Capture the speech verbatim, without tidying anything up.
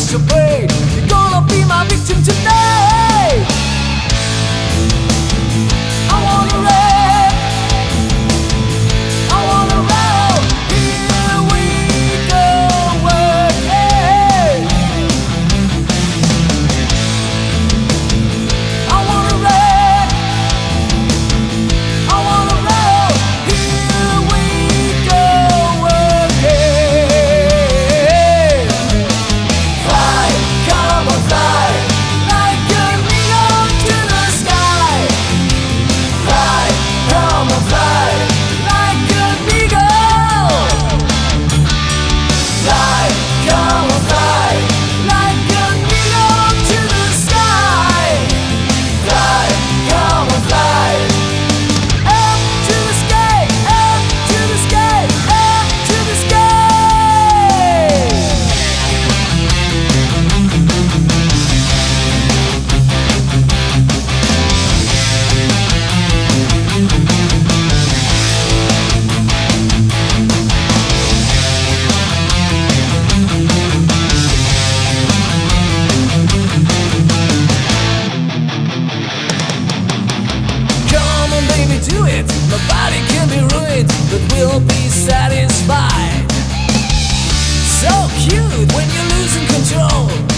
crush your brain. You're gonna be my victim tonight. I wanna rap, I wanna roll. Here we go again. I wanna rap, I wanna roll. Here we go again. Fly, come on, fly, like an eagle to the sky. Fly, come on, fly, like an eagle. Fly, come on, fly, like an eagle to the sky. Fly, come on, fly, up to the sky, up to the sky, up to the sky. Come on, baby, do it. My body can be ruined, but we'll be satisfied. So cute when you're losing control.